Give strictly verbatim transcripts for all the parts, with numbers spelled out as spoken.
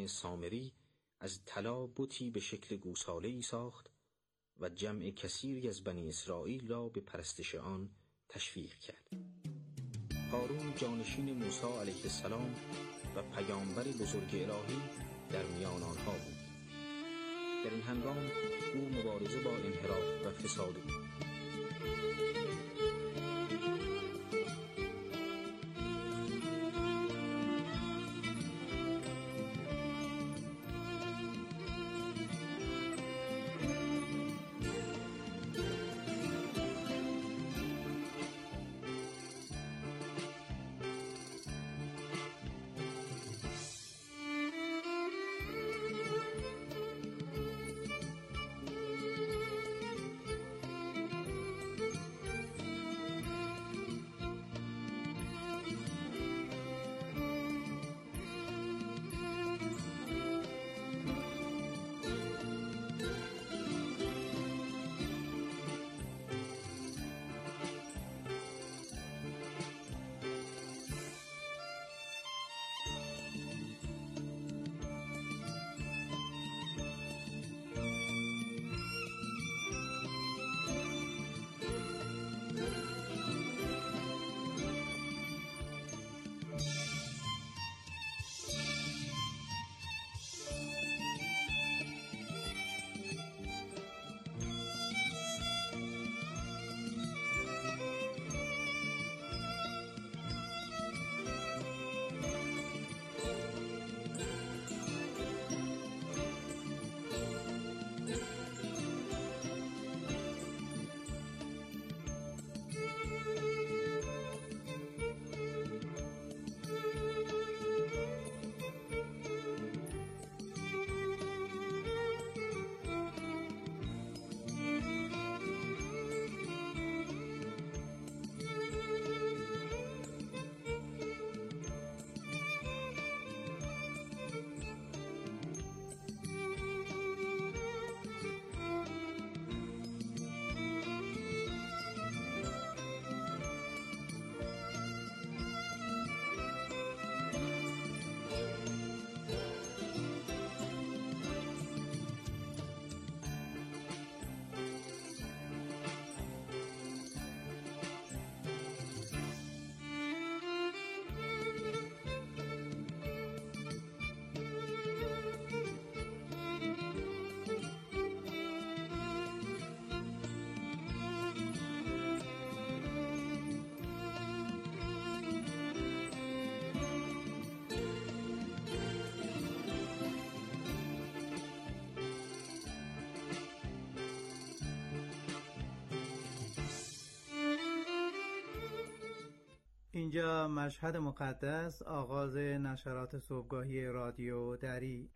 سامری از طلا بتی به شکل گوساله‌ای ساخت و جمع کثیری از بنی اسرائیل را به پرستش آن تشویق کرد. هارون جانشین موسی علیه السلام و پیامبر بزرگ الهی در میان آنها بود. در این هنگام او مبارزه با انحراف و فساد بود. اینجا مشهد مقدس، آغاز نشرات صبحگاهی رادیو دری.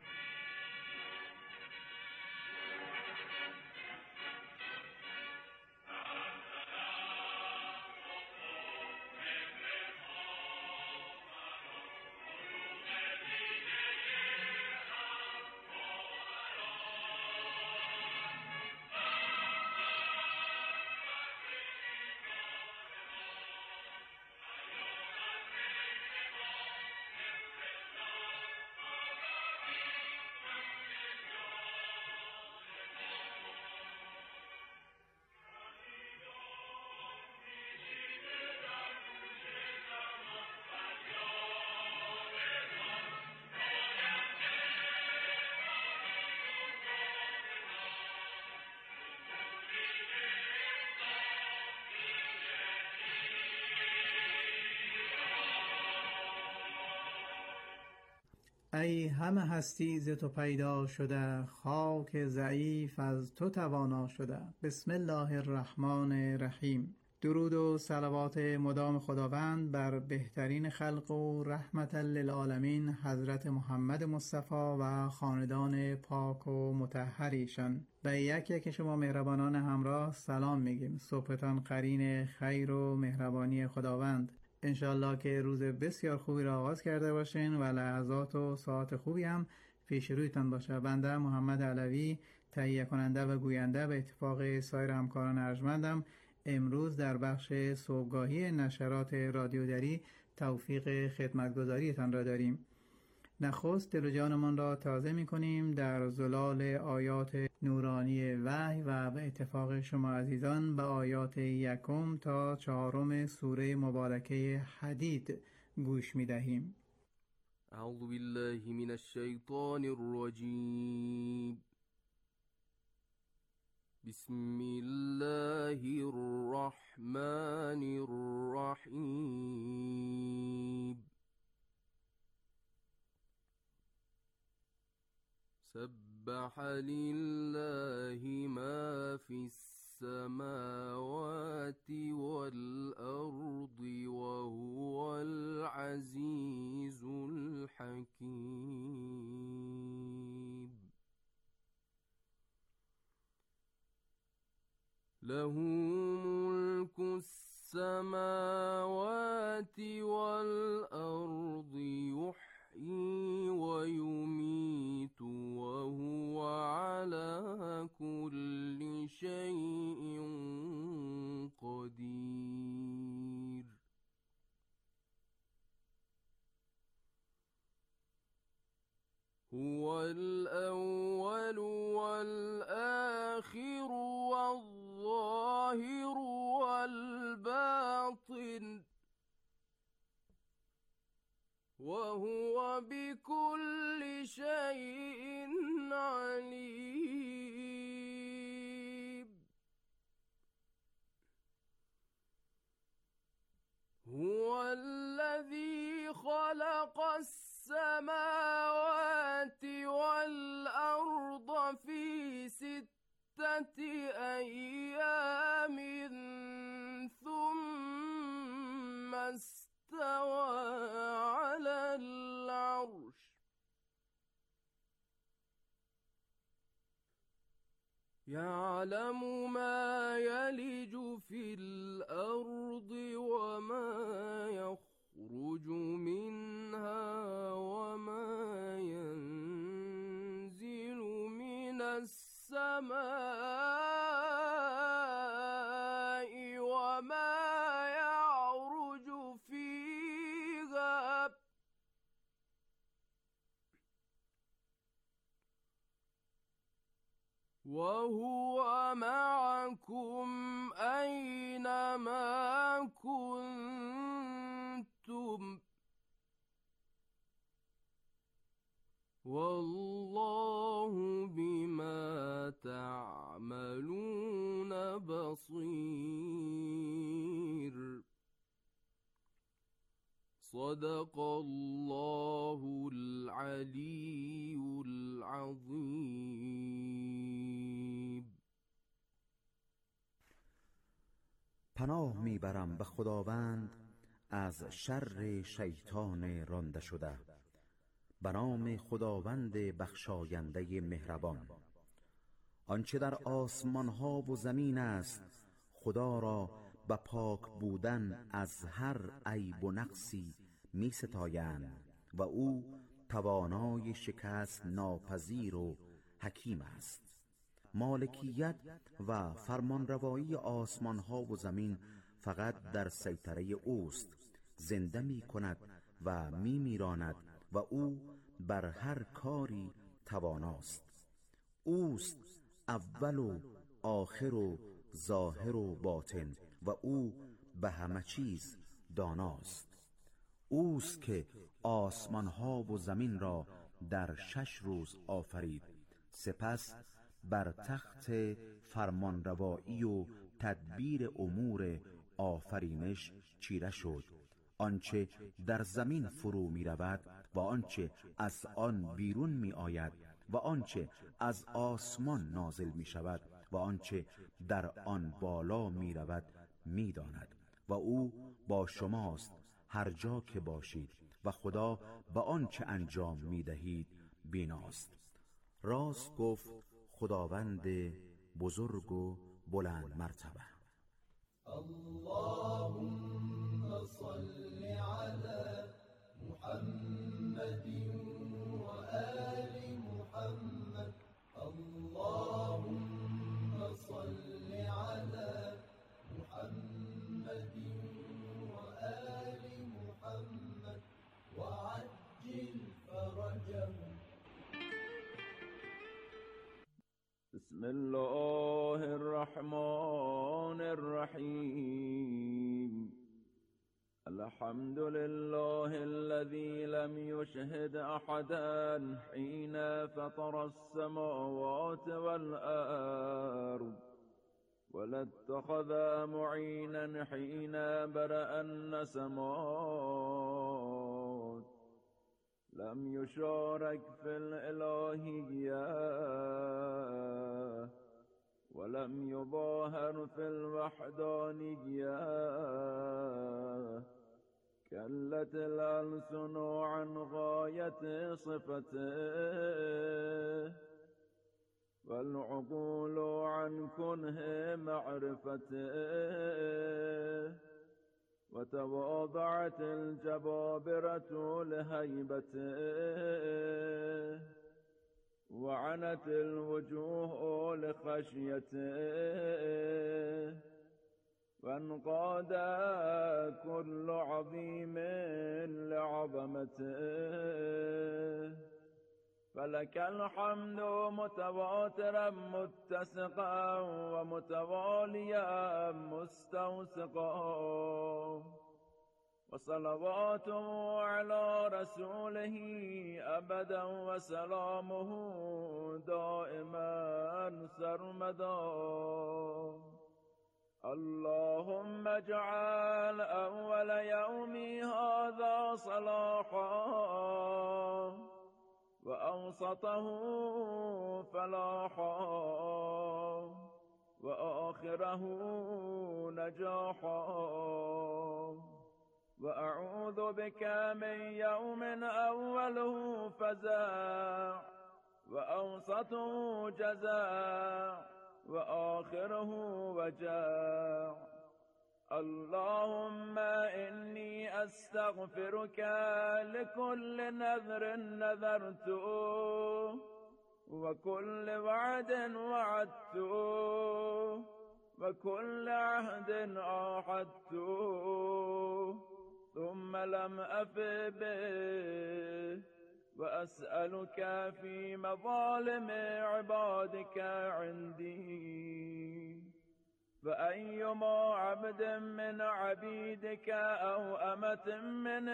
ای همه هستی ز تو پیدا شده، خاک ضعیف از تو توانا شده. بسم الله الرحمن الرحیم. درود و صلوات مدام خداوند بر بهترین خلق و رحمت للعالمین حضرت محمد مصطفی و خاندان پاک و مطهر ایشان. به یک یک شما مهربانان همراه سلام میگیم. صبحتان قرین خیر و مهربانی خداوند. انشالله که روز بسیار خوبی را آغاز کرده باشین و لحظات و ساعت خوبی هم پیش رویتان باشه. بنده محمد علوی، تهیه کننده و گوینده به اتفاق سایر همکاران ارجمندم، امروز در بخش صبحگاهی نشرات رادیو دری توفیق خدمتگزاریتان را داریم. نخست دل و جانمان را تازه می کنیم در زلال آیات نورانی وحی و به اتفاق شما عزیزان به آیات یکم تا چهارم سوره مبارکه حدید گوش می دهیم. اعوذ بالله من الشیطان الرجیم. بسم الله الرحمن الرحیم. سبح لله ما في السماوات والأرض وهو العزيز الحكيم. له ملك السماوات والأرض يحيي ويميت وهو على كل شيء قدير. هو الأول والآخر والظاهر والباطن وهو بكل شيء عليم. هو الذي خلق السماوات والأرض في ستة أيام ثم استوى على العرش يعلم ما يلج في الأرض وما يخرج منها وما ينزل من السماء وما يعرج فيها وهو معكم أينما كنتم والله بما تعملون بصير. صدق الله العلي العظيم. پناه میبرم به خداوند از شر شیطان رانده شده. به نام خداوند بخشاینده مهربان. آنچه در آسمان ها و زمین است خدا را به پاک بودن از هر عیب و نقصی می ستایند و او توانای شکست ناپذیر و حکیم است. مالکیت و فرمانروایی آسمان ها و زمین فقط در سیطره اوست. زنده می کند و می میراند و او بر هر کاری تواناست. اوست اول و آخر و ظاهر و باطن و او به همه چیز داناست. اوست که آسمان ها و زمین را در شش روز آفرید، سپس بر تخت فرمانروایی و تدبیر امور آفرینش چیره شد. آنچه در زمین فرو می رود و آنچه از آن بیرون می آید و آنچه از آسمان نازل می شود و آنچه در آن بالا می رود می داند و او با شماست هر جا که باشید و خدا به آنچه انجام می دهید بیناست. راست گفت خداوند بزرگ و بلند مرتبه. اللهم صل على محمد و آل محمد. اللهم صل على محمد و آل محمد وعجل فرج بسم الله الرحمن الرحيم. الحمد لله الذي لم يشهد أحدا حين فطر السماوات والأرض، ولا اتخذ معينا حين برأ النسمات، لم يشارك في الإلهية ولم يظاهر في الوحدانية. كلت الألسن عن غاية صفته، والعقول عن كنه معرفته، وتواضعت الجبابرة لهيبته، وعنت الوجوه لخشيته، وانقاد كل عظيم لعظمته. فلك الحمد متواترا متسقا ومتواليا مستوسقا، وصلواته على رسوله أبدا وسلامه دائما سرمدا. اللهم اجعل أول يومي هذا صلاحا، وأوسطه فلاحا، وآخره نجاحا. وأعوذ بك من يوم أوله فزاع، وأوسطه جزاع، وآخره وجاع. اللهم إني أستغفرك لكل نذر نذرته، وكل وعد وعدته، وكل عهد عاهدته، ثم لم أف به. وأسألك في مظالم عبادك عندي، فأيما عبد من عبيدك أو أمة من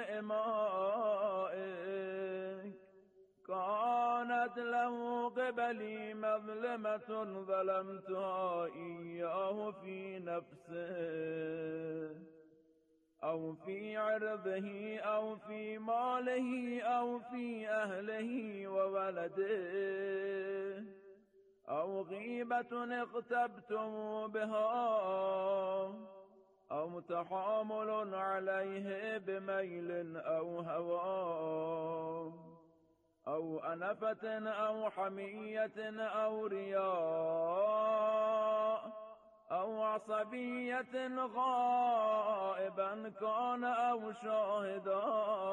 إمائك كانت له قبلي مظلمة ظلمتها إياه في نفسه أو في عرضه أو في ماله أو في أهله وولده، أو غيبة اغتبتم بها، أو تحامل عليه بميل أو هوى، أو أنفة أو حمية أو رياء، أو عصبية غائبا كان أو شاهدا،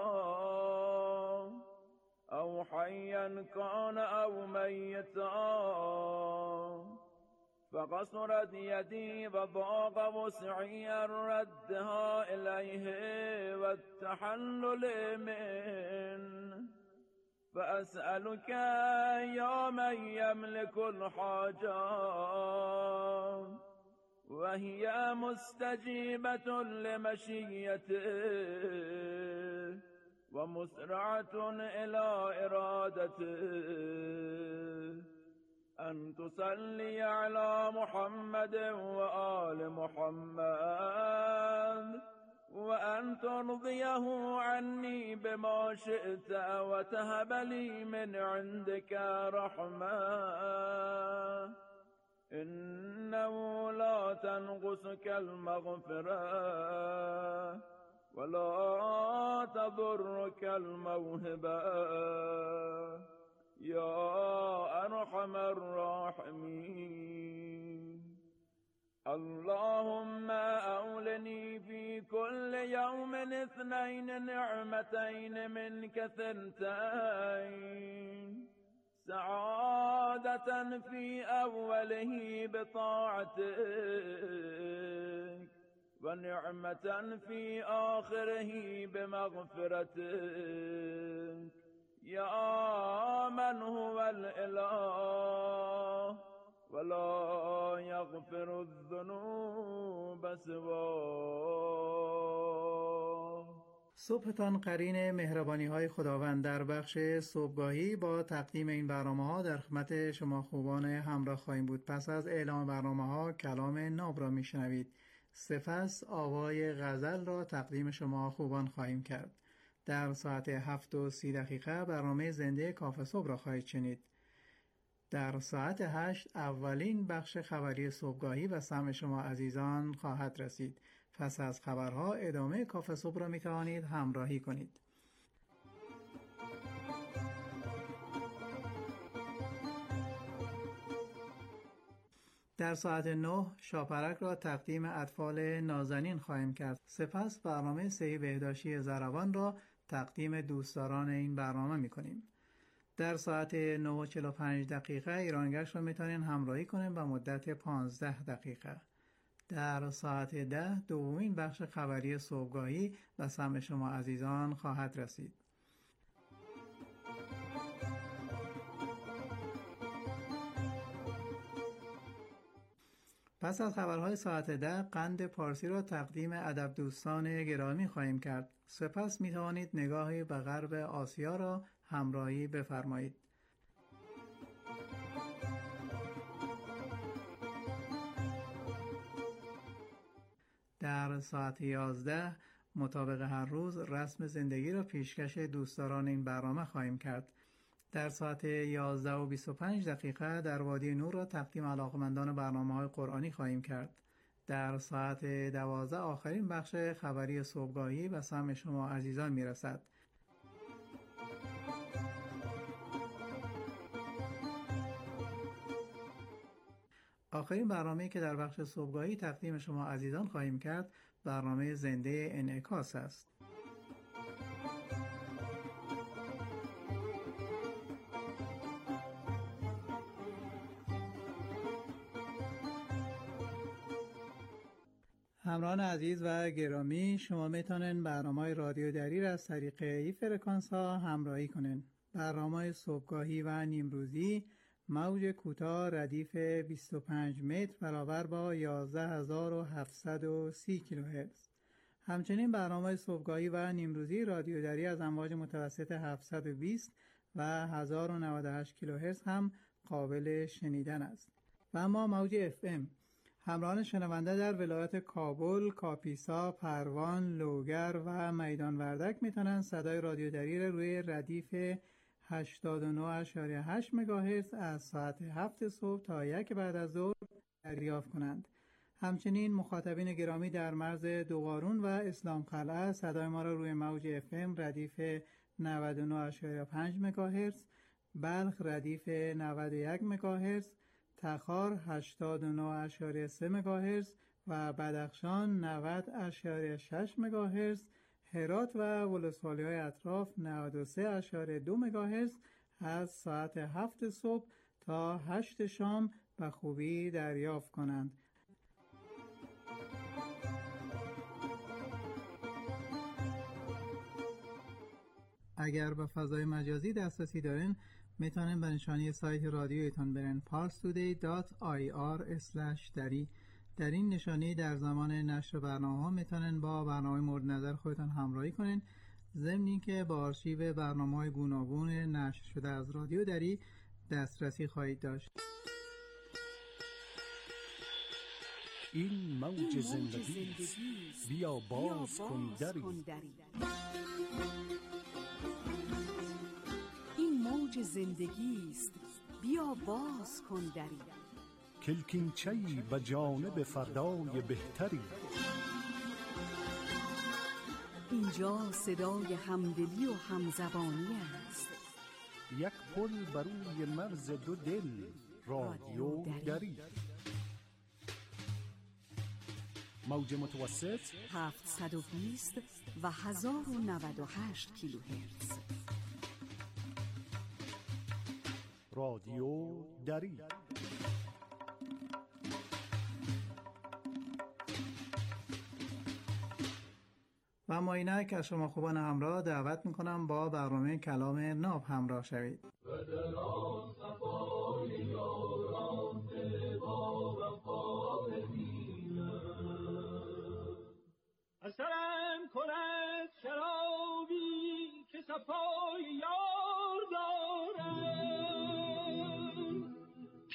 أو حيا كان أو ميتا. فقصرت يدي وضاق وسعي ردها إليه والتحلل منه. فأسألك يا من يملك الحاجات وهي مستجيبة لمشيته ومسرعة إلى إرادته، أن تصلي على محمد وآل محمد، وأن ترضيه عني بما شئت، وتهب لي من عندك رحمة، إنه لا تنقصك المغفرة ولا تضرك الموهبة يا أرحم الراحمين. اللهم أولني في كل يوم اثنين نعمتين منك ثنتين، سعادة في أوله بطاعتك، ونعمة في آخره بمغفرتك، يا من هو الإله یغفر الذنوب سواه. صبحتان قرین مهربانی های خداوند. در بخش صبحگاهی با تقدیم این برنامه ها در خدمت شما خوبان همراه خواهیم بود. پس از اعلام برنامه ها کلام ناب را میشنوید. سپس آوای غزل را تقدیم شما خوبان خواهیم کرد. در ساعت هفت و سی دقیقه برنامه زنده کافه صبح را خواهید شنید. در ساعت هشت اولین بخش خبری صبحگاهی و سمع شما عزیزان خواهد رسید. پس از خبرها ادامه کافه صبح را می توانید همراهی کنید. در ساعت نه شاپرک را تقدیم اطفال نازنین خواهیم کرد. سپس برنامه سهی بهداشتی ضروان را تقدیم دوستداران این برنامه می کنیم. در ساعت نه و چهل و پنج دقیقه ایرانگشت را می توانید همراهی کنیم به مدت پانزده دقیقه. در ساعت ده دومین بخش خبری صبحگاهی و سمع شما عزیزان خواهد رسید. پس از خبرهای ساعت ده قند پارسی را تقدیم ادب دوستان گرامی خواهیم کرد. سپس می توانید نگاهی به غرب آسیا را همراهی بفرمایید. در ساعت یازده مطابق هر روز رسم زندگی را پیشکش دوستداران این برنامه خواهیم کرد. در ساعت یازده و بیست و پنج دقیقه در وادی نور را تقدیم علاقمندان برنامه‌های قرآنی خواهیم کرد. در ساعت دوازده آخرین بخش خبری صبحگاهی و سمع شما عزیزان میرسد. آخرین برنامه‌ای که در بخش صبحگاهی تقدیم شما عزیزان خواهیم کرد برنامه زنده انعکاس است. همراهان عزیز و گرامی، شما میتونن برنامه رادیو دری را از طریق این فرکانس ها همراهی کنین. برنامه صبحگاهی و نیمروزی موج کوتاه ردیف بیست و پنج متر برابر با یازده هزار و هفتصد و سی کیلوهرتز. همچنین برنامه صبحگاهی و نیمروزی رادیو دری از امواج متوسط هفتصد و بیست و هزار و نود و هشت کیلوهرتز هم قابل شنیدن است. و اما موج اف ام همراهان شنونده در ولایت کابل، کاپیسا، پروان، لوگر و میدان وردک میتونن صدای رادیو دری را روی ردیف هشتاد و نه و هشت مگاهرتز از ساعت هفت صبح تا یک بعد از ظهر دریافت کنند. همچنین مخاطبین گرامی در مرز دوقارون و اسلام قلعه صدای ما را روی موج اف ام ردیف نود و نه و پنج مگاهرتز، بلخ ردیف نود و یک مگاهرتز، تخار هشتاد و نه و سه مگاهرتز و بدخشان نود و شش مگاهرتز، هرات و ولسوالی‌های اطراف نود و سه و دو مگاهرتز از ساعت هفت صبح تا هشت شام به خوبی دریافت کنند. اگر به فضای مجازی دسترسی دارین میتونن به نشانی سایت رادیویتان برن پارس تودی دات آی آر اسلش دری. در این نشانی در زمان نشر برنامه ها میتونن با برنامه مورد نظر خودتان همراهی کنین، ضمن اینکه با آرشیو برنامه های گوناگون نشر شده از رادیو دری دسترسی خواهید داشت. این موج زندگی است، بیا باز کن دری. این موج زندگی است، بیا باز کن دری. کلکینچه‌ای به جانب فردای بهتری. اینجا صدای همدلی و همزبانی است. یک پل بر روی مرز دو دل، رادیو دری. موج متوسط هفتصد و بیست و هزار و نود و هشت کیلوهرتز. رادیو دری. و ما اینک از شما خوبان همراه دعوت میکنم با برنامه کلام ناب همراه شوید. و در آن صفای یاران با وفا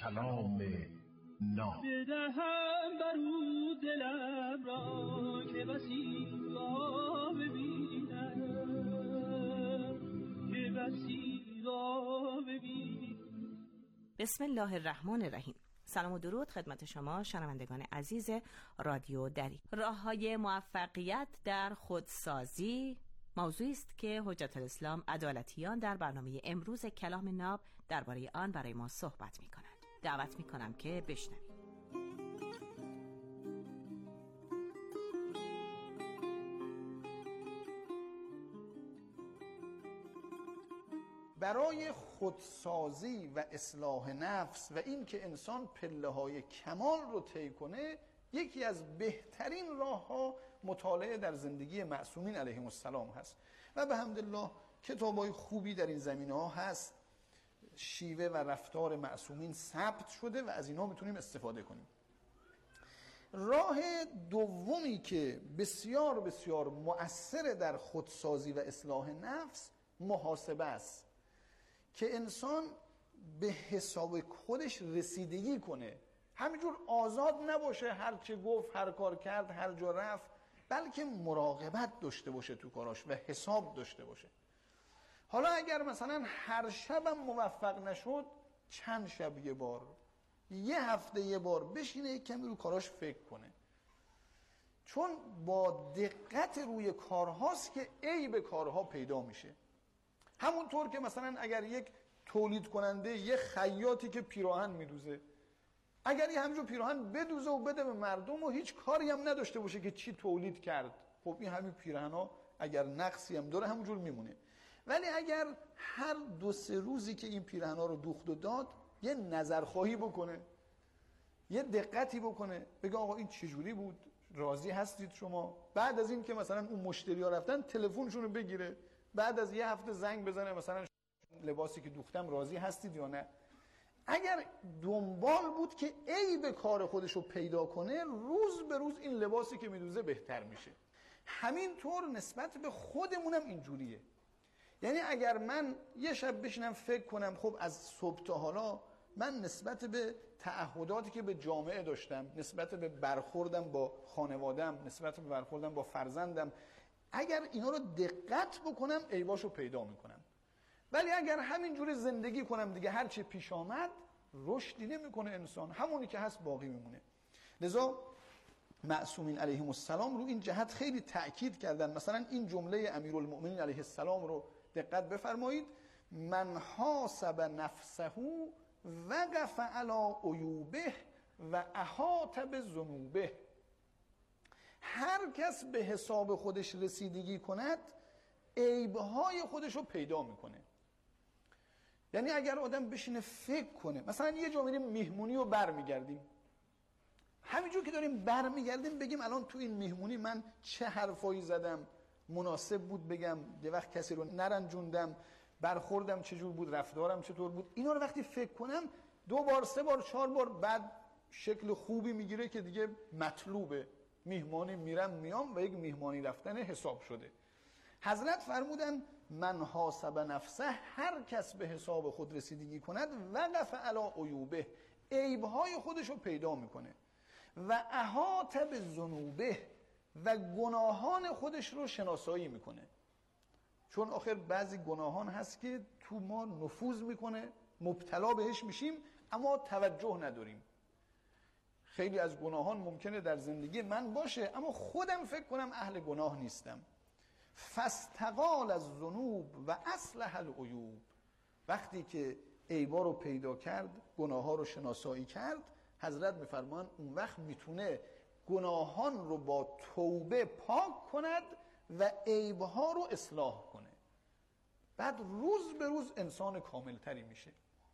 کلام ناب. بدهم برو دلم را که بسی را ببینم، که بسی را ببینم. بسم الله الرحمن الرحیم. سلام و درود خدمت شما شنوندگان عزیز رادیو دری. راه‌های موفقیت در خودسازی موضوعی است که حجت الاسلام عدالتیان در برنامه امروز کلام ناب درباره آن برای ما صحبت می‌کنند. دعوت می‌کنم که بشنوید. برای خودسازی و اصلاح نفس و این که انسان پله‌های کمال رو طی کنه، یکی از بهترین راه‌ها مطالعه در زندگی معصومین علیهم السلام هست و به حمدالله کتاب‌های خوبی در این زمینه‌ها هست. شیوه و رفتار معصومین ثبت شده و از اینها میتونیم استفاده کنیم. راه دومی که بسیار بسیار مؤثر در خودسازی و اصلاح نفس محاسبه است که انسان به حساب خودش رسیدگی کنه، همینجور آزاد نباشه، هر چه گفت، هر کار کرد، هر جا رفت، بلکه مراقبت داشته باشه تو کاراش و حساب داشته باشه. حالا اگر مثلا هر شبم موفق نشد، چند شب یه بار، یه هفته یه بار بشینه کمی رو کاراش فکر کنه، چون با دقت روی کارهاست که عیب کارها پیدا میشه. همونطور که مثلا اگر یک تولید کننده، یه خیاطی که پیراهن میدوزه، اگر یه همینجور پیراهن بدوزه و بده به مردم و هیچ کاری هم نداشته باشه که چی تولید کرد، خب این همین پیراهن ها اگر نقصی هم داره همونجور میمونه. ولی اگر هر دو سه روزی که این پیراهن ها رو دوخت و داد یه نظرخواهی بکنه، یه دقتی بکنه، بگه آقا این چجوری بود، راضی هستید شما؟ بعد از این که مثلا اون مشتری ها رفتن تلفنشون رو بگیره، بعد از یه هفته زنگ بزنه مثلا لباسی که دوختم راضی هستید یا نه. اگر دنبال بود که عیب کار خودش رو پیدا کنه، روز به روز این لباسی که میدوزه بهتر میشه. همینطور نسبت به خودمونم اینجوریه. یعنی اگر من یه شب بشینم فکر کنم خب از صبح تا حالا من نسبت به تعهداتی که به جامعه داشتم، نسبت به برخوردم با خانوادم، نسبت به برخوردم با فرزندم، اگر اینا رو دقت بکنم عیباشو پیدا میکنم. ولی اگر همینجوری زندگی کنم دیگه هر چه پیش آمد، رشدی نمیکنه انسان، همونی که هست باقی میمونه. لذا معصومین علیهم السلام رو این جهت خیلی تأکید کردن. مثلا این جمله امیرالمؤمنین علیه السلام رو دقت بفرمایید: من حاسب نفسه وقف علی عیوبه و احاط بذنوبه. هر کس به حساب خودش رسیدگی کند، عیبهای خودش رو پیدا میکنه. یعنی اگر آدم بشینه فکر کنه، مثلا یه جا میریم مهمونی و برمیگردیم، همینجور که داریم برمیگردیم بگیم الان تو این مهمونی من چه حرفایی زدم، مناسب بود بگم، یه وقت کسی رو نرنجوندم، برخوردم چجور بود، رفتارم چطور بود. اینا رو وقتی فکر کنم دو بار سه بار چهار بار بعد شکل خوبی میگیره که دیگه مطلوبه. مهمانی میرم میام و یک مهمانی رفتن حساب شده. حضرت فرمودن من حاسب نفسه، هر کس به حساب خود رسیدگی کند، وقف علی عیوبه، عیبهای خودش رو پیدا میکنه، و احاط بذنوبه، و گناهان خودش رو شناسایی میکنه. چون آخر بعضی گناهان هست که تو ما نفوذ میکنه، مبتلا بهش میشیم اما توجه نداریم. خیلی از گناهان ممکنه در زندگی من باشه اما خودم فکر کنم اهل گناه نیستم. فاستقال از ذنوب و اصلح العیوب. وقتی که عیبا رو پیدا کرد، گناه ها رو شناسایی کرد، حضرت میفرمان اون وقت میتونه گناهان رو با توبه پاک کند و عیبها رو اصلاح کنه. بعد روز به روز انسان کاملتری میشه.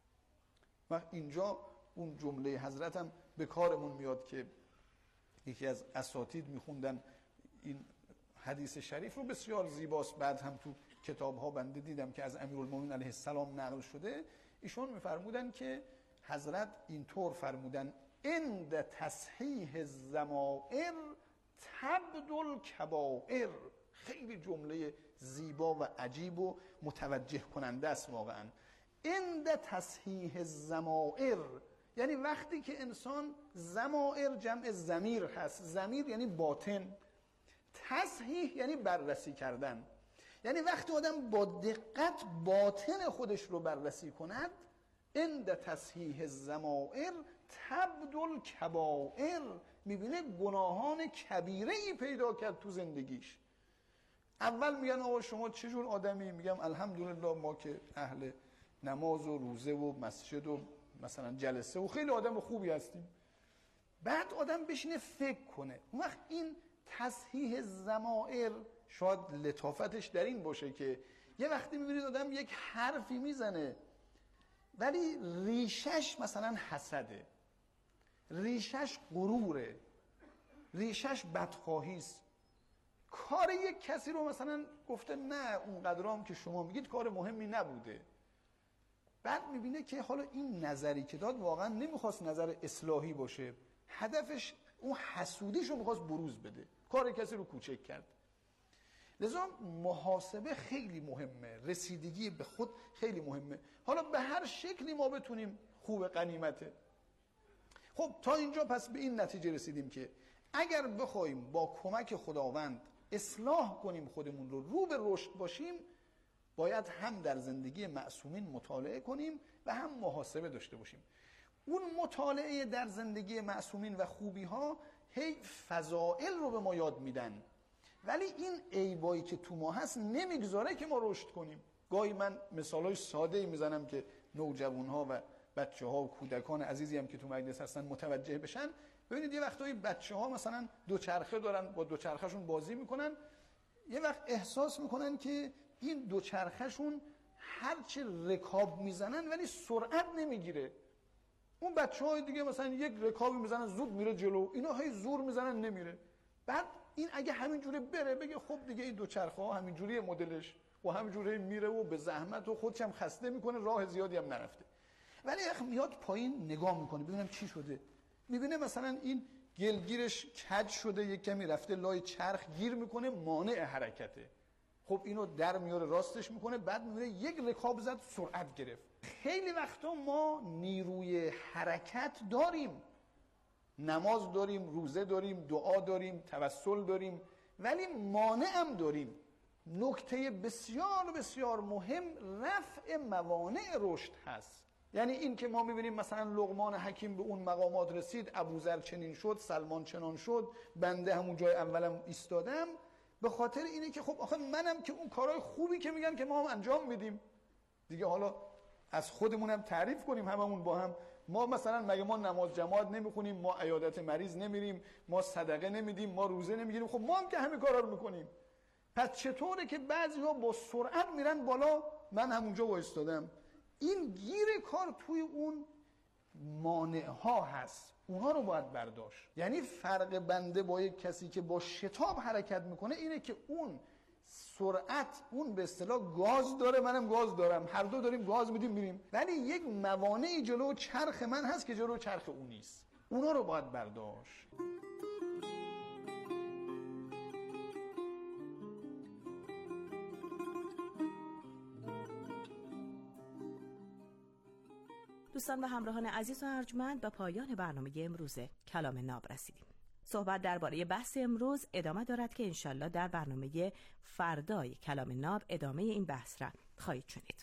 و اینجا اون جمله حضرت هم به کارمون میاد که یکی از اساتید میخوندن این حدیث شریف رو، بسیار زیباست. بعد هم تو کتاب ها بنده دیدم که از امیرالمومنین علیه السلام نقل شده. ایشون میفرمودن که حضرت اینطور فرمودن: عند تصحیح الضمائر تبدل الکبائر. خیلی جمله زیبا و عجیب و متوجه کننده است واقعا. عند تصحیح الضمائر، یعنی وقتی که انسان ضمائر جمع ضمیر هست، ضمیر یعنی باطن، تصحیح یعنی بررسی کردن، یعنی وقتی آدم با دقت باطن خودش رو بررسی کند، عند تصحیح الضمائر تبدو الکبائر، میبینه گناهان کبیره ای پیدا کرد تو زندگیش. اول میگن آقا شما چجور آدمی؟ میگم الحمدلله ما که اهل نماز و روزه و مسجد و مثلا جلسه و خیلی آدم خوبی هستیم. بعد آدم بشینه فکر کنه، اون وقت این تصحیح ضمائر شاید لطافتش در این باشه که یه وقتی میبینید آدم یک حرفی میزنه ولی ریشش مثلا حسده، ریشش غروره، ریشش بدخواهیست، کار یک کسی رو مثلا گفته نه اون قدرام که شما میگید کار مهمی نبوده. بعد میبینه که حالا این نظری که داد واقعا نمیخواست نظر اصلاحی باشه، هدفش اون حسودیش رو میخواست بروز بده، کار کسی رو کوچک کرد. لذا محاسبه خیلی مهمه، رسیدگی به خود خیلی مهمه. حالا به هر شکلی ما بتونیم خوب غنیمته. خب تا اینجا پس به این نتیجه رسیدیم که اگر بخوایم با کمک خداوند اصلاح کنیم خودمون رو، رو به رشد باشیم، باید هم در زندگی معصومین مطالعه کنیم و هم محاسبه داشته باشیم. اون مطالعه در زندگی معصومین و خوبی ها هی فضائل رو به ما یاد میدن، ولی این عیبایی که تو ما هست نمیگذاره که ما رشد کنیم. گاهی من مثالای ساده میزنم که نوجوانها و بچه ها و کودکان عزیزی هم که تو مجلس هستن متوجه بشن. ببینید یه وقتایی بچه ها مثلا دوچرخه دارن، با دوچرخهشون بازی میکنن، یه وقت احساس میکنن که این دوچرخهشون هرچه رکاب میزنن ولی سرعت نمیگیره. اون بچه های دیگه مثلا یک رکابی میزنن زود میره جلو، اینا هی زور میزنن نمیره. بعد این اگه همینجوری بره بگه خب دیگه این دوچرخه ها همینجوری مدلش و همینجوری میره و به زحمت و خودش هم خسته میکنه، راه زیادی هم نرفته. ولی وقت میاد پایین نگاه میکنه ببینم چی شده، میبینه مثلا این گلگیرش کج شده، یک کمی رفته لای چرخ گیر میکنه، مانع حرکته. خب اینو در میاره راستش میکنه، بعد میبینه یک رکاب زد سرعت گرفت. خیلی وقتا ما نیروی حرکت داریم، نماز داریم، روزه داریم، دعا داریم، توسل داریم، ولی مانع هم داریم. نکته بسیار بسیار مهم رفع موانع رشد هست. یعنی این که ما میبینیم مثلا لقمان حکیم به اون مقامات رسید، ابوذر چنین شد، سلمان چنان شد، بنده همون جای اولم ایستادم، به خاطر اینه که خب آخه منم که اون کارهای خوبی که میگن که ما هم انجام میدیم دیگه. حالا از خودمونم تعریف کنیم هممون با هم، ما مثلا مگه ما نماز جماعت نمیخونیم، ما عیادت مریض نمیریم، ما صدقه نمیدیم، ما روزه نمیگیریم؟ خب ما هم که همه کارا رو میکنیم. پس چطوره که بعضی‌ها با سرعت میرن بالا، من همونجا وایستادم؟ این گیر کار توی اون مانع ها هست، اونها رو باید برداشت. یعنی فرق بنده با یک کسی که با شتاب حرکت میکنه اینه که اون سرعت، اون به اصطلاح گاز داره، منم گاز دارم، هر دو داریم گاز میدیم میریم، ولی یک موانعی جلو چرخ من هست که جلو چرخ اون نیست. اونا رو باید برداشت. دوستان و همراهان عزیز و ارجمند، به پایان برنامه امروز کلام ناب رسیدیم. صحبت درباره بحث امروز ادامه دارد که انشالله در برنامه فردای کلام ناب ادامه این بحث را خواهید شنید.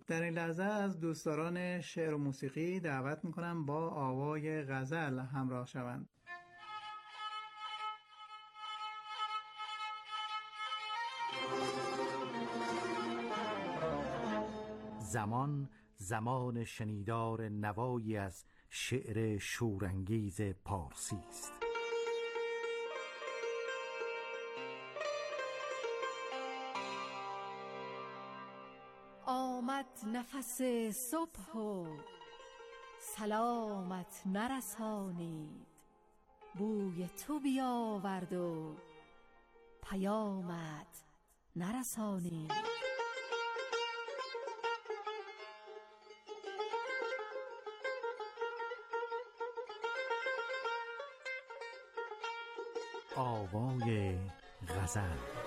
در این لحظه از دوستداران شعر و موسیقی دعوت میکنم با آوای غزل همراه شوند. زمان زمان شنیدار نوایی از شعر شورانگیز پارسی است. آمد نفس صبح و سلامت نرسانید، بوی تو بیاورد و پیامت نرسانید. آوای غزل.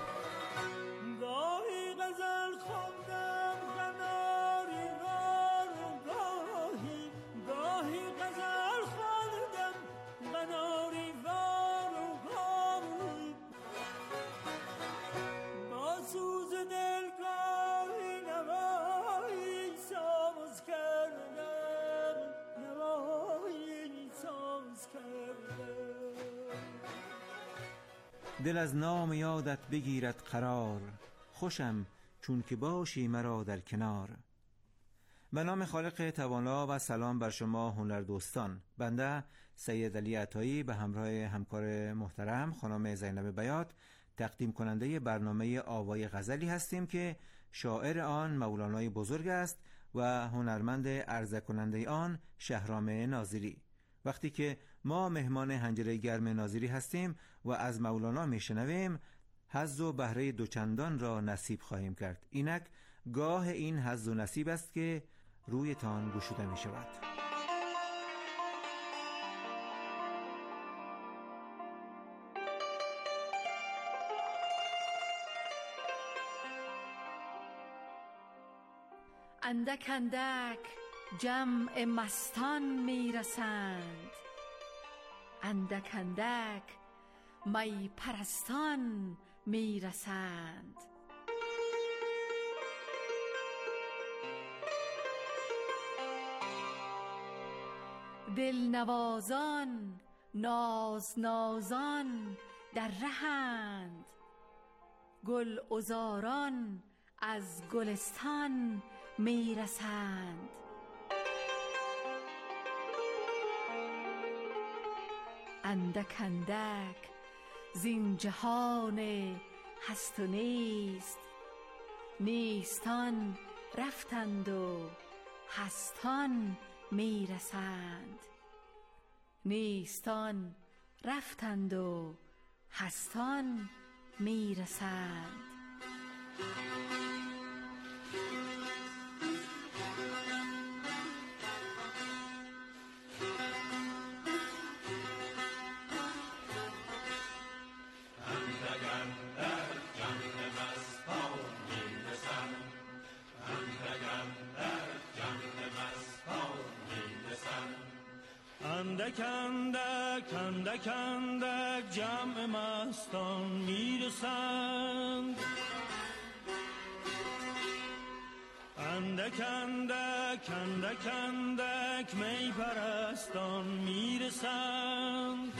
گاهی غزل خواندم قناری غار، گاهی گاهی غزل خواندم قناری غار و گاهی با سوز دل گاهی نوایی ساز کردم، نوایی ساز کردم. دل از نام یادت بگیرد قرار، خوشم چون که باشی مرا در کنار. به نام خالق توانا و سلام بر شما هنردوستان. بنده سید علی عطایی به همراه همکار محترم خانم زینب بیات تقدیم کننده برنامه آوای غزلی هستیم که شاعر آن مولانای بزرگ است و هنرمند عرضه کننده آن شهرام ناظری. وقتی که ما مهمان حنجره گرم ناظری هستیم و از مولانا میشنویم، حظ و بهره دوچندان را نصیب خواهیم کرد. اینک گاه این حظ و نصیب است که رویتان گشوده می شود. اندک اندک جمع مستان میرسند، اندک اندک می پرستان میرسند. دل نوازان ناز نازان در رهند، گل عذاران از گلستان میرسند. اندک اندک زین جهان هست و نیست، نیستان رفتند و هستان میرسند. نیستان رفتند و هستان میرسند. اندک اندک اندک اندک جمع مستان میرسند، اندک اندک اندک اندک می پرستان میرسند.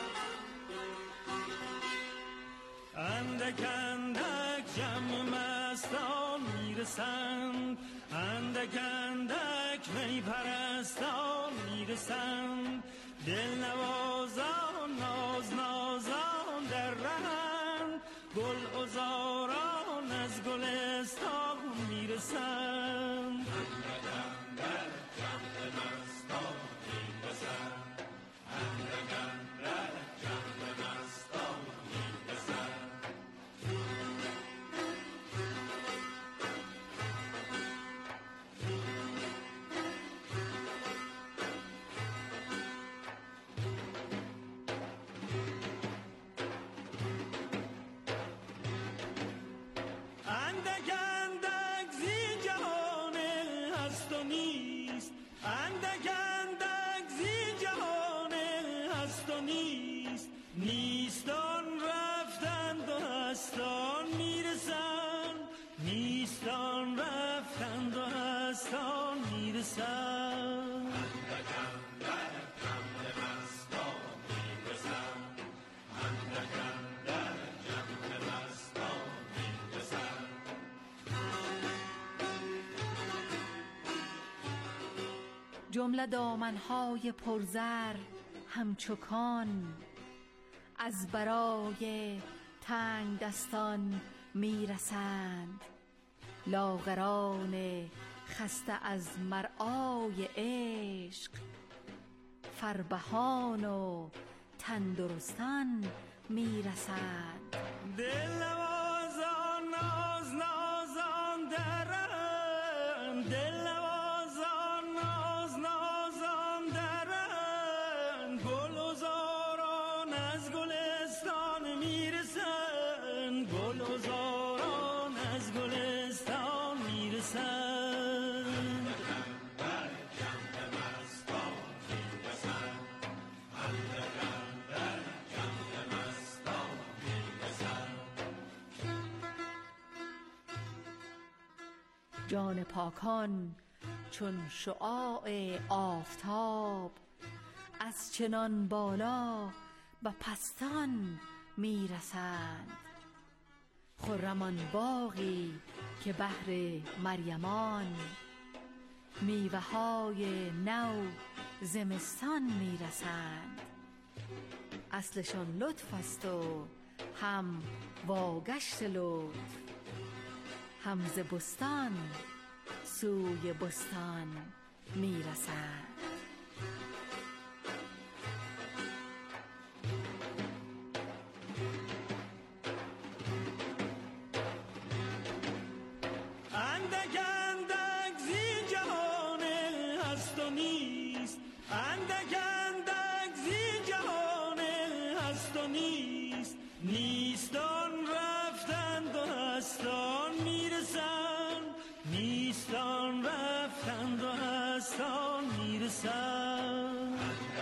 اندک اندک جمع مستان میرسند، اندک اندک می پرستان میرسند. دل نوازان ناز نازان در رهند، گل عذاران از گلستان میرسند. اندک اندک جمع مستان میرسند، اندک اندک جمع مستان میرسند. نیستان رفتند و هستان میرسند، نیستان رفتند و هستان میرسم. جمله دامنهای پرزر همچو کان، از برای تنگ دستان میرسند. لاغران خسته از مرعای عشق، فربهان و تندرستان میرسند. دل نوازان ناز نازان درند، دل نوازان ناز نازان درند. گل و زاران از گلستان میرسند، گل و زاران از گلستان میرسند. جان پاکان چون شعاع آفتاب، از چنان بالا به پستان میرسند. خرمان باغی که بهر مریمان، میوه های نو زمستان میرسند. اصلشان لطف است و هم واگشت لطف، هم ز بستان سوی بستان میرسند. اندک اندک زی جهان هست و نیست، اندک اندک زی جهان هست و نیست. نیستان رفتند و هستان میرسند، نیستان رفتند و هستان میرسند.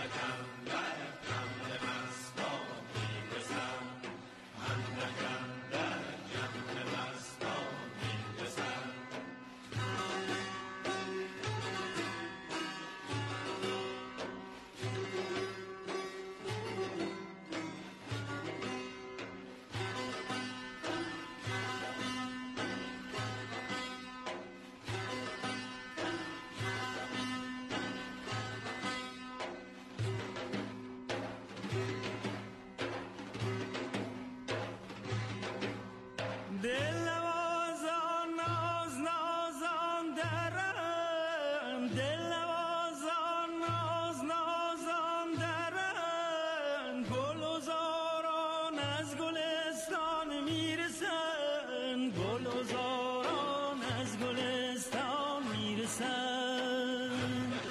دل نوازان ناز نازان درند، دل نوازان ناز نازان درند. گل و زاران از گلستان میرسند، گل و زاران از گلستان میرسند.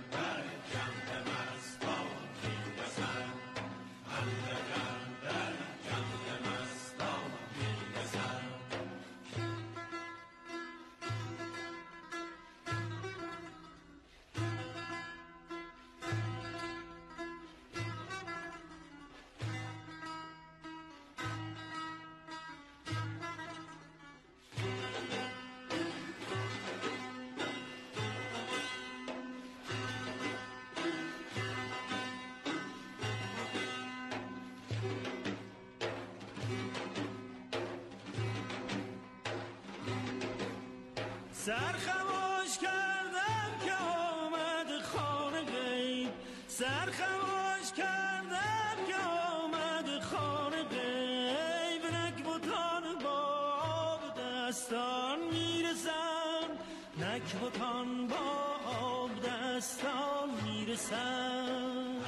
سر خموش کردم که آمد خانه غیب، سر خموش کردم که آمد خانه غیب. نکبتان با آب دستان میرسند، نکبتان با آب دستان میرسند.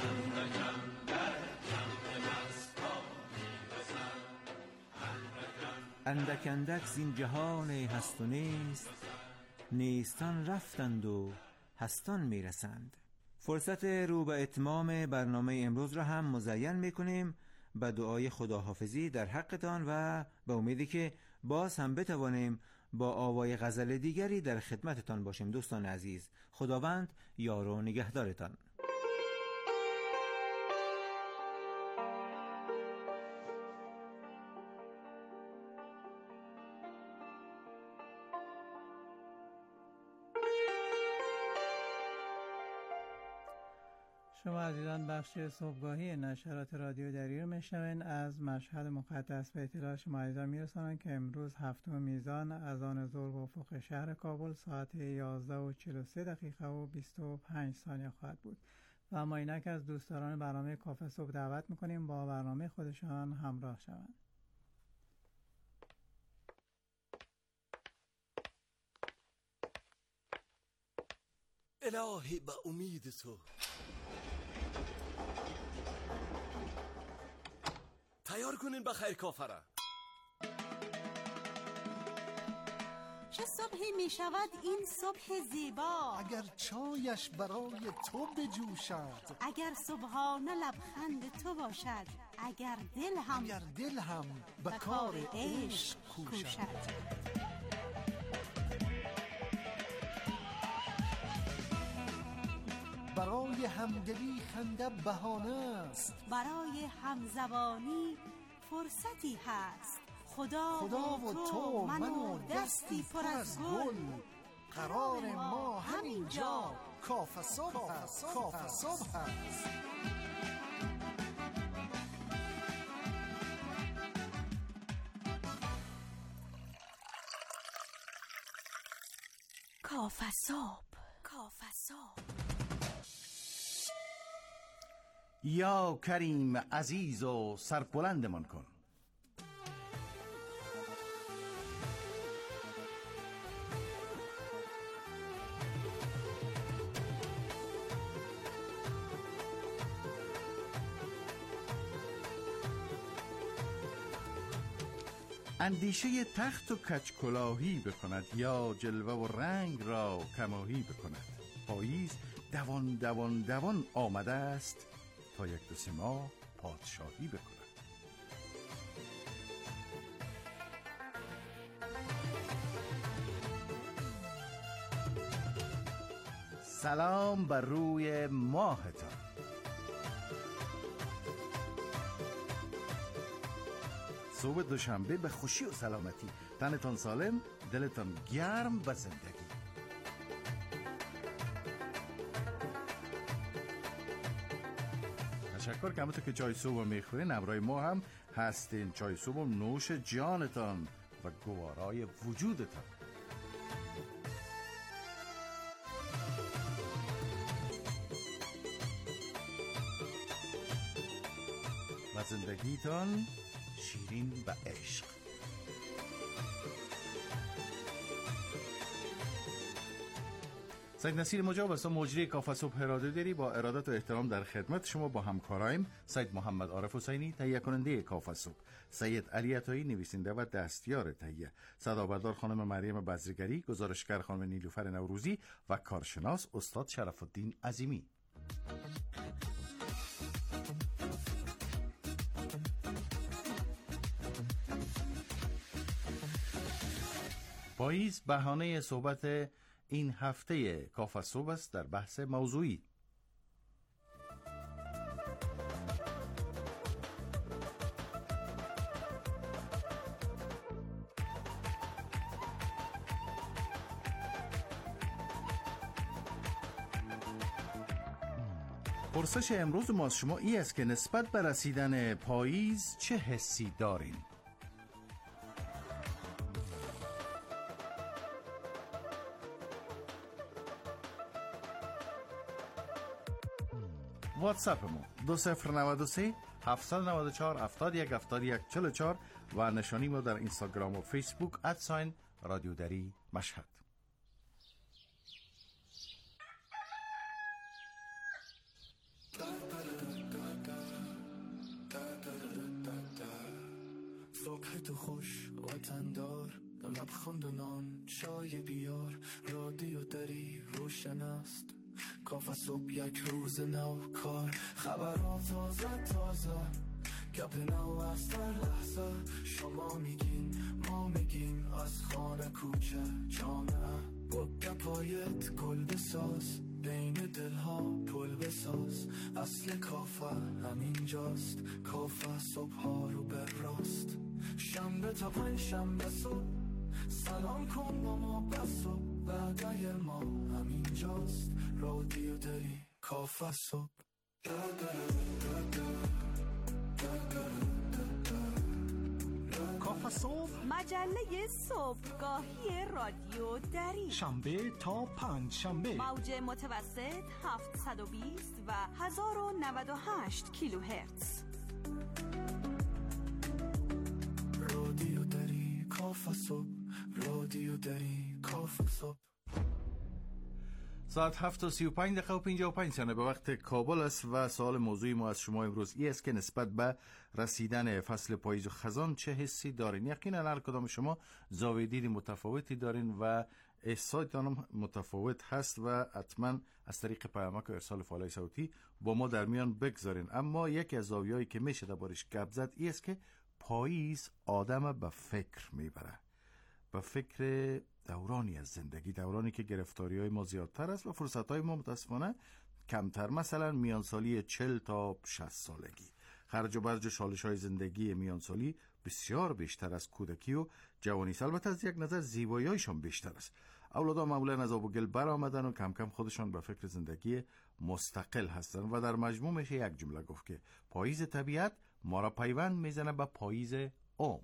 اندک اندک زین جهان هست و نیست، نیستان رفتند و هستان میرسند. فرصت رو به اتمام برنامه امروز را هم مزین میکنیم با دعای خداحافظی در حقتان و به امیدی که باز هم بتوانیم با آوای غزل دیگری در خدمتتان باشیم. دوستان عزیز، خداوند یار و نگهدارتان. شما عزیزان بخش صبحگاهی نشرات رادیو دری رو میشنوین. از مشهد مقدس به اطلاع شما عزیزان میرسانم که امروز هفتم میزان از آن ظهر با افق شهر کابل ساعت یازده و چهل و سه دقیقه و بیست و پنج ثانیه خواهد بود و ما اینک از دوستداران برنامه کافه صبح دعوت میکنیم با برنامه خودشان همراه شوند. الهی به امید تو تیار کنین بخیر کافره. چه صبحی می شود این صبح زیبا، اگر چایش برای تو بجوشد، اگر صبحانه لبخند تو باشد، اگر دل هم اگر دل هم به کار عشق کوشد. برای همدلی خنده بهانه است، برای همزبانی فرصتی هست. خدا, خدا و تو من و دستی پر از گل، قرار ما همین جا کافه صبح هست. کافه صبح هست. کافه صبح. کافه صبح. یا کریم عزیز و سربلندمان کن. اندیشه تخت و کج کلاهی بکند یا جلوه و رنگ را کماهی بکند. پاییز دوان دوان دوان آمده است تا یک دو سه ماه پادشاهی بکند. سلام بر روی ماهتان. صبح دوشنبه به خوشی و سلامتی، تنتان سالم، دلتان گرم و زندگی. تشکر که همونطور که چای صبح میخورین همراه ما هم هستین. چای صبح نوش جانتان و گوارای وجودتان. و زندگیتان شیرین و عشق. سید نصیر مجاب است، مجری کافه صبح رادیو دری، با ارادت و احترام در خدمت شما با همکارایم سید محمد عارف حسینی تهیه کننده کافه صبح، سید علی عطایی نویسنده و دستیار تهیه، صدابردار خانم مریم بزرگری، گزارشگر خانم نیلوفر نوروزی و کارشناس استاد شرف الدین عظیمی. پاییز بهانه صحبت این هفته کافه صبح است در بحث موضوعی. پرسش امروز ما از شما این است که نسبت به رسیدن پاییز چه حسی دارین؟ واتساپ ما دو صفر نود و سه هفتصد و نود و چهار هفتاد و یک هفتاد و یک چهل و چهار و نشانی ما در اینستاگرام و فیسبوک ادساین رادیو دری مشهد. صبح تو خوش وطندار، لبخند و نان چای بیار، رادیو دری روشن است، کافه صبح یک روز نو کار، خبرها تازه تازه، گپ نو از در لحظه، شما میگین ما میگیم از خانه کوچه جامعه، با گپایت گل بساز، بین دلها پل بساز، اصل کافه همینجاست، کافه صبح ها رو بر راست، شنبه تا پنج شنبه صبح، سلام کن با ما بس و بعدای ما همینجاست، رادیو داری کافه صبح. کاف صبح، مجله صبحگاهی رادیو دری، شنبه تا پنج شنبه، موج متوسط هفتصد و بیست و هزار و نود و هشت کیلوهرتز. رادیو دری کاف صبح، رادیو دری کاف صبح. ساعت هفت و سی و پنج دقیقه و پنجاه و پنج ثانیه به وقت کابل است و سوال موضوعی ما از شما امروز ای است که نسبت به رسیدن فصل پاییز و خزان چه حسی دارین؟ یقینا هر کدام شما زاویه دید متفاوتی دارین و احساساتتان هم متفاوت هست و حتما از طریق پیامک و ارسال فایل صوتی با ما در میان بگذارین. اما یکی از زاویه‌ای که میشه دربارش گپ زد ای است که پاییز آدم به فکر میبره، به فکر دورانی از زندگی، دورانی که گرفتاری های ما زیادتر است و فرصت های ما متاسفانه کمتر. مثلا میانسالی چهل تا شصت سالگی، خرج و برج و شالش های زندگی میانسالی بسیار بیشتر از کودکی و جوانی است. البته از یک نظر زیبایی هایشان بیشتر است. اولادا معمولا از آب و گل بر آمدن و کم کم خودشان به فکر زندگی مستقل هستند و در مجموع میشه یک جمله گفت که پاییز طبیعت ما را پیوند میزنه به پاییز عمر.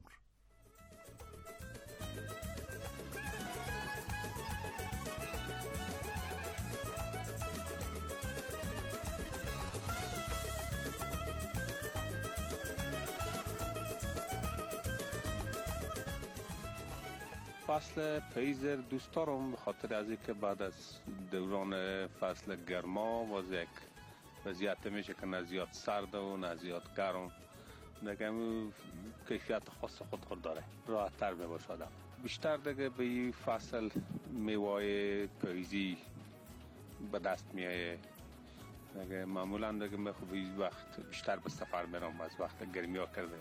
فصل پاییز دوست دارم به خاطر از اینکه بعد از دوران فصل گرما واز یک وضعیت میشه که نه زیاد سرد و نه زیاد گرم، دیگه کیفیت خاص خود خود داره، راحت تر می باشه آدم. بیشتر دیگه به این فصل میوه پاییزی به دست میایه. دیگه معمولا دیگه من خب این وقت بیشتر به سفر میرم از وقت گرمی ها کرده.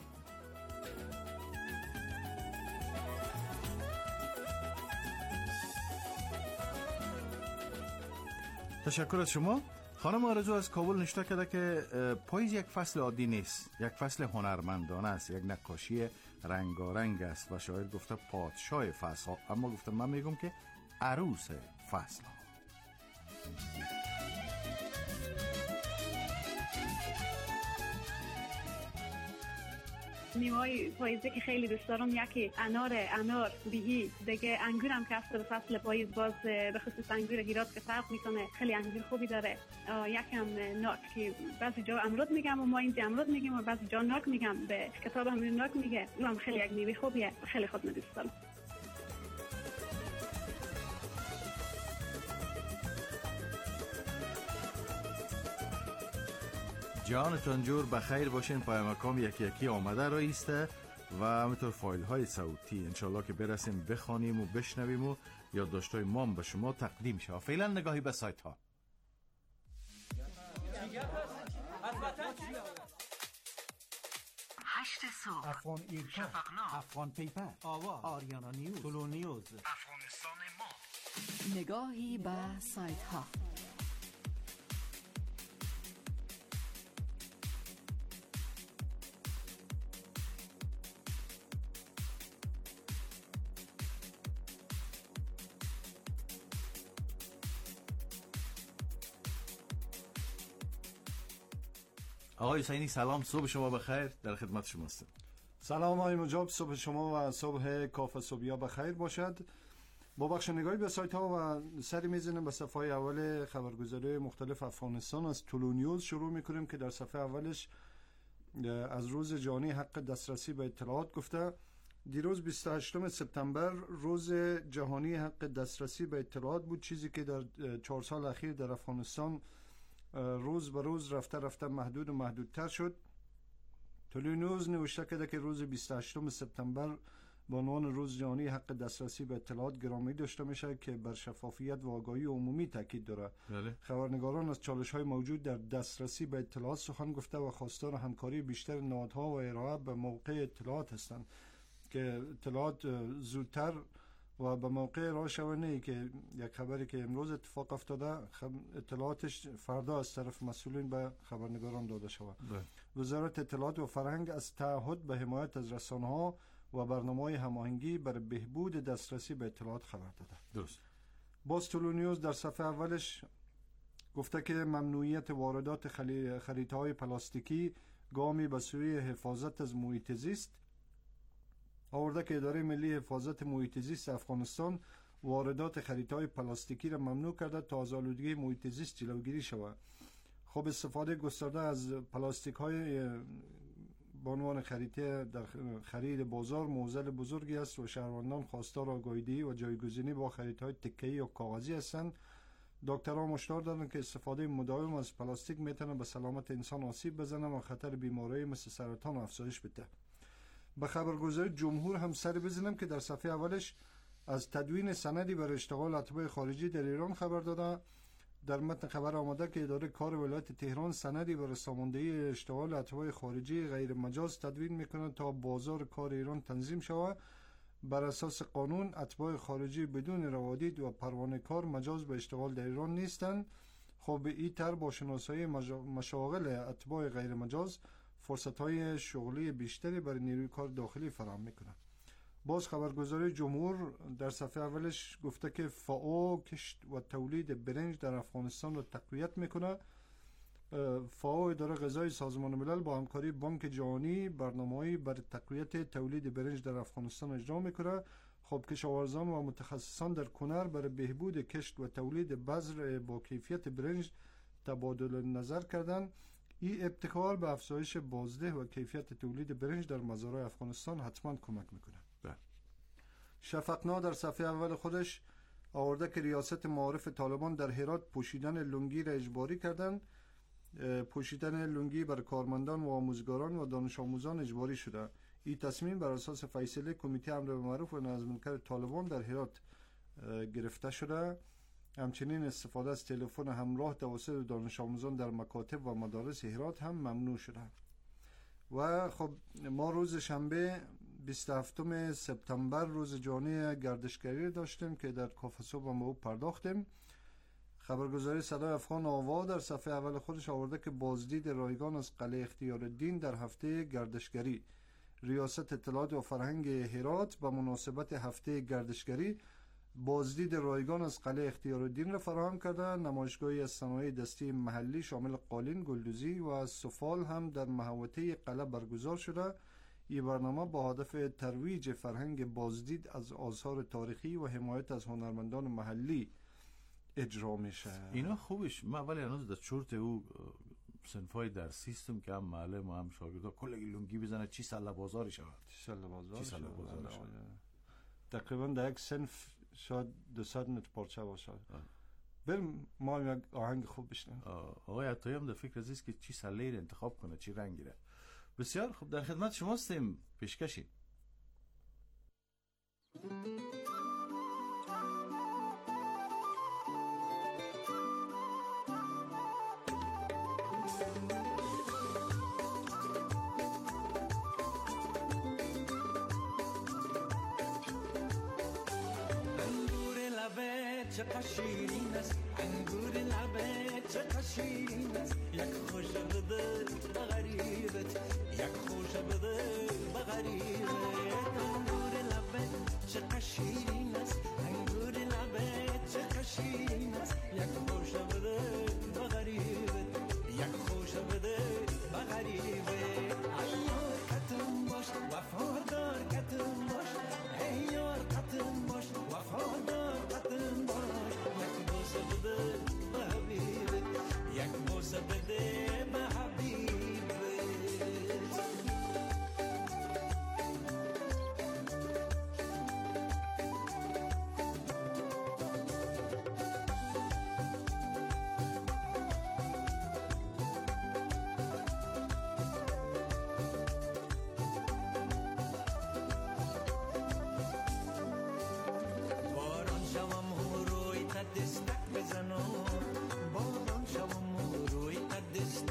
تشکر از شما. خانم آرزو از کابل نشته کرده که پاییز یک فصل عادی نیست، یک فصل هنرمندانه است، یک نقاشی رنگارنگ است و شاعر گفته پادشاه فصل ها، اما گفته من میگم که عروس فصل ها. میوه‌های پاییزی که خیلی دوست دارم یکی انار، انار، بیهی، دیگه انگورم که هست. فصل پاییز باز به خصوص انگور هرات که فرق میکنه، خیلی انگور خوبی داره. یکم ناک که بعضی جا امرود میگم و ما اینجا امرود میگیم و بعضی جا ناک میگم، به کتاب هم ناک میگه. اونم خیلی یک میوه خوبیه، خیلی خود دوست دارم. جانتان جور بخیر باشین. پیامکام یکی یکی آمده را ایسته و همینطور فایل های صوتی انشالله که برسیم بخوانیم و بشنویم و یادداشت‌های ما به شما تقدیم شود. فعلا نگاهی به سایت ها. هشت صبح، افغان ایرکا، افغان پیپر، آوا، آریانا نیوز، طلو نیوز، افغانستان ما. نگاهی به سایت ها. آقای حسینی سلام، صبح شما بخیر، در خدمت شما هستم. سلام آقای مجاب، صبح شما و صبح کاف صبحیا بخیر باشد. با بخش نگاهی به سایت ها و سری میزنیم به صفحه اول خبرگزاری مختلف افغانستان. از طلو نیوز شروع میکنیم که در صفحه اولش از روز جهانی حق دسترسی به اطلاعات گفته. دیروز بیست و هشتم سپتامبر روز جهانی حق دسترسی به اطلاعات بود، چیزی که در چهار سال اخیر در افغانستان روز به روز رفته رفته محدود و محدودتر شد. طلوع نیوز نوشته کرده که روز بیست و هشتم سپتامبر به عنوان روز جهانی حق دسترسی به اطلاعات گرامی داشته میشه که بر شفافیت و آگاهی عمومی تاکید داره. بله. خبرنگاران از چالش‌های موجود در دسترسی به اطلاعات سخن گفته و خواستار همکاری بیشتر نهادها و ارائه به موقع اطلاعات هستند که اطلاعات زودتر و به موقع ارائه شود، نه که یک خبری که امروز اتفاق افتاده اطلاعاتش فردا از طرف مسئولین به خبرنگاران داده شود. وزارت اطلاعات و فرهنگ از تعهد به حمایت از رسانه‌ها و برنامه‌های هماهنگی برای بهبود دسترسی به اطلاعات خبر داده. درست. باز طلوع نیوز در صفحه اولش گفته که ممنوعیت واردات خریطه‌های پلاستیکی گامی به سوی حفاظت از محیط زیست. آورده که اداره ملی حفاظت محیط زیست افغانستان واردات خریطه‌های پلاستیکی را ممنوع کرده تا از آلودگی محیط زیست جلوگیری شود. خب استفاده گسترده از پلاستیک‌های به عنوان خریطه در خرید بازار معضل بزرگی است و شهروندان خواستار آگاهی و جایگزینی با خریطه‌های تکه‌ای یا کاغذی هستند. دکترها هشدار دادند که استفاده مداوم از پلاستیک میتونه به سلامت انسان آسیب بزنه و خطر بیماری مثل سرطان افزایش بده. به خبرگزاری جمهور هم سر بزنم که در صفحه اولش از تدوین سندی برای اشتغال اتباع خارجی در ایران خبر داده. در متن خبر آمده که اداره کار ولایت تهران سندی برای ساماندهی اشتغال اتباع خارجی غیر مجاز تدوین میکنه تا بازار کار ایران تنظیم شود. بر اساس قانون اتباع خارجی بدون روادید و پروانه کار مجاز به اشتغال در ایران نیستند. خب به این طرح با شناسایی مشاغل اتباع غیر مجاز فرصت‌های شغلی بیشتری برای نیروی کار داخلی فراهم میکنه. باز خبرگزاری جمهور در صفحه اولش گفته که فاو کشت و تولید برنج در افغانستان رو تقویت میکنه. فاو اداره غذایی سازمان ملل با همکاری بانک جهانی برنامه‌ای برای تقویت تولید برنج در افغانستان اجرا میکنه. خب کشاورزان و متخصصان در کنر برای بهبود کشت و تولید بذر با کیفیت برنج تبادل نظر کردند. این ابتکار به افزایش بازده و کیفیت تولید برنج در مزارع افغانستان حتما کمک میکنه. شفقنا در صفحه اول خودش آورده که ریاست معارف طالبان در هرات پوشیدن لنگی را اجباری کردند. پوشیدن لنگی بر کارمندان و آموزگاران و دانش آموزان اجباری شده. این تصمیم بر اساس فیصله کمیته امر به معروف و نظم کار طالبان در هرات گرفته شده. همچنین استفاده از تلفن همراه توسط دانش آموزان در مکاتب و مدارس هرات هم ممنوع شده. و خب ما روز شنبه بیست و هفتم سپتامبر روز جهانی گردشگری داشتیم که در کافه صبح هم به او پرداختیم. خبرگزاری صدای افغان آوا در صفحه اول خودش آورده که بازدید رایگان از قلعه اختیار الدین در هفته گردشگری. ریاست اطلاعات و فرهنگ هرات به مناسبت هفته گردشگری بازدید رایگان از قلعه اختیار الدین را فراهم کرده. نمایشگاهی از صنایع دستی محلی شامل قالین، گلدوزی و سفال هم در محوطه قلعه برگزار شده. این برنامه با هدف ترویج فرهنگ بازدید از آثار تاریخی و حمایت از هنرمندان محلی اجرا میشه. اینا خوبش. من ولی هنوز در چرت او صنفای در سیستم که هم معلم و هم شاگردا کلی لنگی بزنه چی سله بازاری شود. چی سله بازاری چی سله بازاری شود. تقریبا در یک صنف شاید دویست متر پارچه باشه. بریم ما یک آهنگ خوب بشنویم. آقای عطایی هم در فکر عزیز که چی سله را انتخاب کنه، چی رنگی را. بسیار خوب، در خدمت شما هستیم. پیشکشی چقدر شیرین است انگور لبت، چقدر شیرین است یک خوش بده به غریبت، یک خوش بده به غریبت. انگور لبت چقدر شیرین است انگور لبت، چقدر شیرین است یک خوش بده به غریبت، یک خوش بده به غریبت. ایار قطم باش وفادار قطم باش، ایار قطم باش وفادار قطم باش. یک بوسه بده به حبیبت. باران شوم روی قدستک بزنم، باران شوم روی قدستک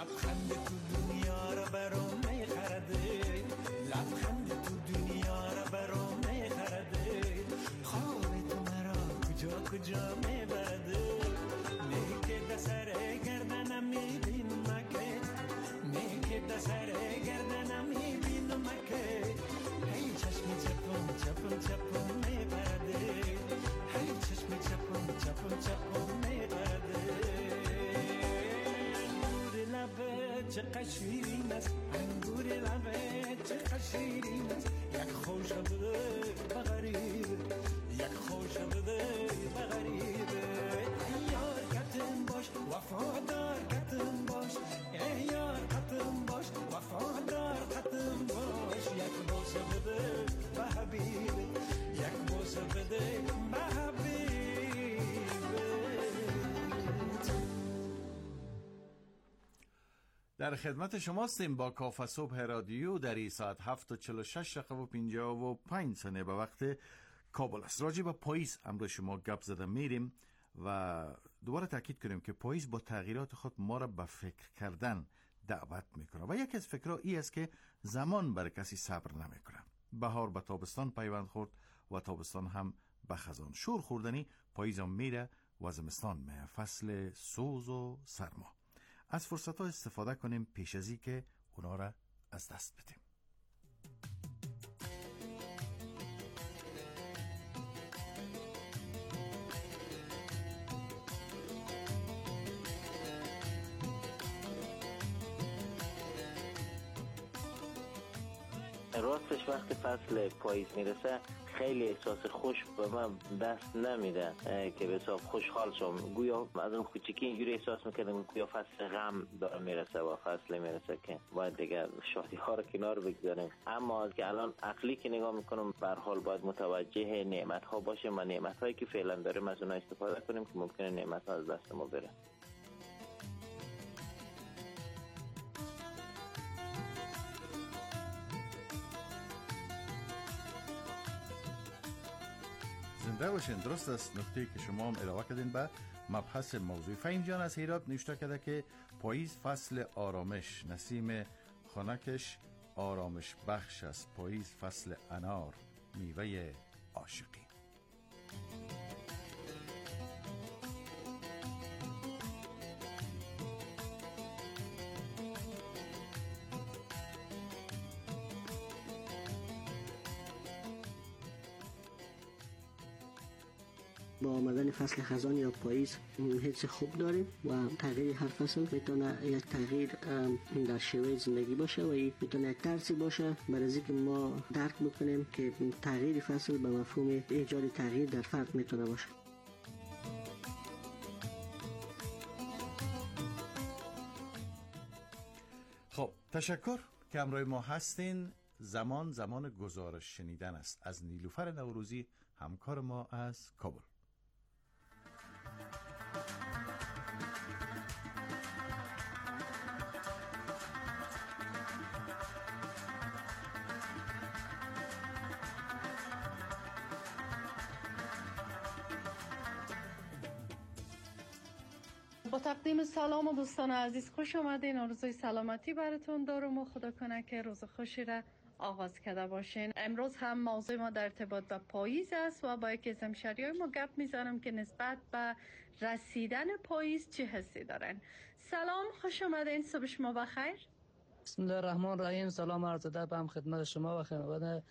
لبخند تو دنیا را برام میخرده، لبخند تو دنیا را برام میخرده، خواب تو مرا کجا کجا میبرده، نیک دسر گردنم میبینم که، نیک دسر گردنم میبینم که، هی چشم چپم چپم چپم میبرده، هی چشم چپم چپم چپم میبرده. انگور لبه چقدر شیرین است، انگور لبه چقدر شیرین است، یک خوش بده بغریب، یک خوش بده بغریب. یار کتم باش وفادار کتم باش، ای یار کتم باش وفادار کتم باش، یک بوسه بده به حبیب، یک بوسه بده به حبیب. در خدمت شما هستیم با کافه صبح رادیو در این ساعت هفت و چل و شش دقیقه و پنجاه و پنج ثانیه به وقت کابل است. راجع به پاییز امروز شما گپ زده میریم و دوباره تاکید کنیم که پاییز با تغییرات خود ما را به فکر کردن دعوت میکنه و یکی از فکرها این است که زمان بر کسی صبر نمیکنه. بهار به تابستان پیوند خورد و تابستان هم به خزان. شور خوردنی پاییز هم میره و زمستان میه، فصل سوز و سرما. از فرصت ها استفاده کنیم پیش ازی که اونا را از دست بدیم. راستش وقتی فصل پاییز میرسه خیلی احساس خوش به من دست نمیده که به حساب خوشحال شم. گویا از اون کوچیکی اینجوری احساس میکردم گویا فصل غم داره میرسه و فصل میرسه که باید دیگه شادی ها رو کنار بگذاریم. اما که الان عقلی که نگاه میکنم به هر حال باید متوجه نعمت ها باشیم و نعمت هایی که فعلا داریم از اونها استفاده کنیم که ممکنه نعمت ها از دست ما بره. زنده باشین. درست است نکته که شما هم علاوه کردین به مبحث موضوع. فهیم جان از هرات نوشته کرده که پاییز فصل آرامش، نسیم خنکش آرامش بخش است، پاییز فصل انار، میوه عاشقی. با آمدن فصل خزان یا پاییز حس خوب داریم و تغییر هر فصل میتونه یک تغییر در شیوه زندگی باشه و میتونه یک ترسی باشه برای اینکه ما درک بکنیم که تغییر فصل به مفهوم ایجاد تغییر در فرد میتونه باشه. خب تشکر که همراه ما هستین. زمان زمان گزارش شنیدن است. از نیلوفر نوروزی همکار ما از کابل. با تقدیم سلام و دوستان عزیز خوش آمدین. آرزوی سلامتی براتون دارم و خدا کنه که روز خوشی را آغاز کرده باشین. امروز هم موضوع ما در ارتباط با پاییز است و با یکی از همشهریای ما گپ میزنم که نسبت به رسیدن پاییز چه حسی دارن. سلام، خوش آمدین، صبح شما بخیر. بسم الله الرحمن الرحیم. سلام عرض ادب هم خدمت شما و خدمت